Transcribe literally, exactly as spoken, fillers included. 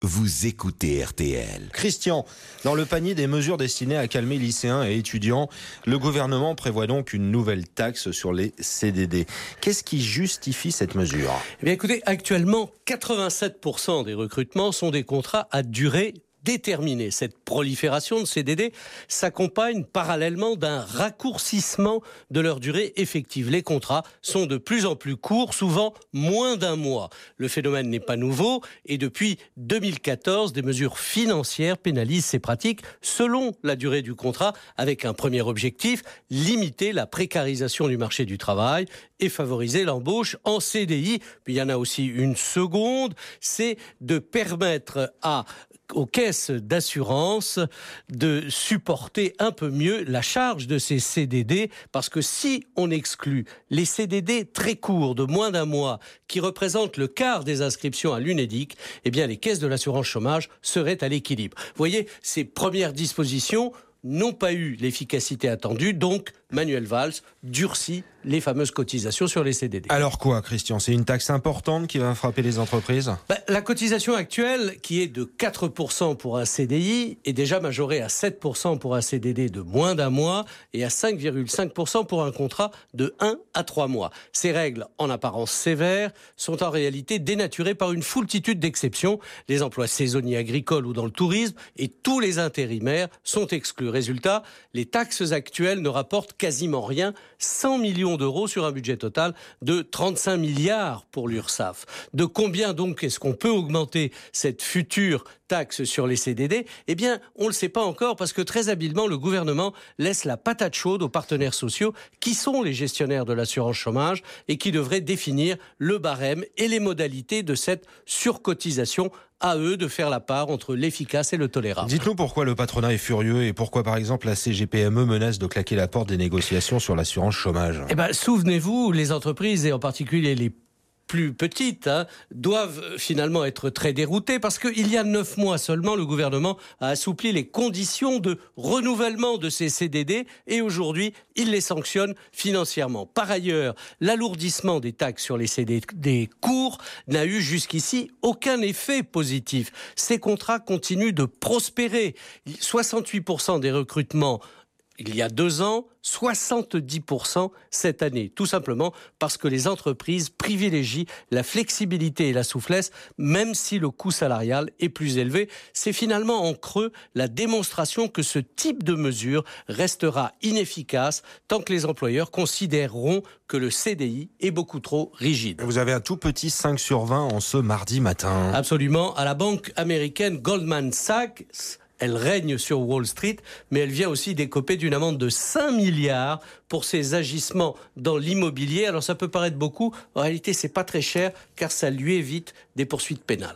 Vous écoutez R T L. Christian, dans le panier des mesures destinées à calmer lycéens et étudiants, le gouvernement prévoit donc une nouvelle taxe sur les C D D. Qu'est-ce qui justifie cette mesure ? Eh bien écoutez, actuellement, quatre-vingt-sept pour cent des recrutements sont des contrats à durée déterminée. Cette prolifération de C D D s'accompagne parallèlement d'un raccourcissement de leur durée effective. Les contrats sont de plus en plus courts, souvent moins d'un mois. Le phénomène n'est pas nouveau et depuis deux mille quatorze, des mesures financières pénalisent ces pratiques selon la durée du contrat, avec un premier objectif, limiter la précarisation du marché du travail et favoriser l'embauche en C D I. Puis il y en a aussi une seconde, c'est de permettre à aux caisses d'assurance de supporter un peu mieux la charge de ces C D D, parce que si on exclut les C D D très courts de moins d'un mois qui représentent le quart des inscriptions à l'Unédic, eh bien les caisses de l'assurance chômage seraient à l'équilibre. Vous voyez, ces premières dispositions n'ont pas eu l'efficacité attendue, donc Manuel Valls durcit les fameuses cotisations sur les C D D. Alors quoi, Christian ? C'est une taxe importante qui va frapper les entreprises ? Ben, la cotisation actuelle, qui est de quatre pour cent pour un C D I, est déjà majorée à sept pour cent pour un C D D de moins d'un mois et à cinq virgule cinq pour cent pour un contrat de un à trois mois. Ces règles, en apparence sévères, sont en réalité dénaturées par une foultitude d'exceptions. Les emplois saisonniers agricoles ou dans le tourisme et tous les intérimaires sont exclus. Résultat, les taxes actuelles ne rapportent quasiment rien, cent millions d'euros sur un budget total de trente-cinq milliards pour l'URSSAF. De combien donc est-ce qu'on peut augmenter cette future taxe sur les C D D ? Eh bien, on ne le sait pas encore parce que très habilement, le gouvernement laisse la patate chaude aux partenaires sociaux qui sont les gestionnaires de l'assurance chômage et qui devraient définir le barème et les modalités de cette surcotisation. À eux de faire la part entre l'efficace et le tolérable. Dites-nous pourquoi le patronat est furieux et pourquoi, par exemple, la C G P M E menace de claquer la porte des négociations sur l'assurance chômage. Eh ben, souvenez-vous, les entreprises, et en particulier les plus petites, hein, doivent finalement être très déroutées parce qu'il y a neuf mois seulement, le gouvernement a assoupli les conditions de renouvellement de ces C D D et aujourd'hui, il les sanctionne financièrement. Par ailleurs, l'alourdissement des taxes sur les C D D courts n'a eu jusqu'ici aucun effet positif. Ces contrats continuent de prospérer. soixante-huit pour cent des recrutements il y a deux ans, soixante-dix pour cent cette année. Tout simplement parce que les entreprises privilégient la flexibilité et la souplesse, même si le coût salarial est plus élevé. C'est finalement en creux la démonstration que ce type de mesure restera inefficace tant que les employeurs considéreront que le C D I est beaucoup trop rigide. Vous avez un tout petit cinq sur vingt en ce mardi matin. Absolument. À la banque américaine Goldman Sachs, elle règne sur Wall Street, mais elle vient aussi d'écoper d'une amende de cinq milliards pour ses agissements dans l'immobilier. Alors ça peut paraître beaucoup, en réalité c'est pas très cher car ça lui évite des poursuites pénales.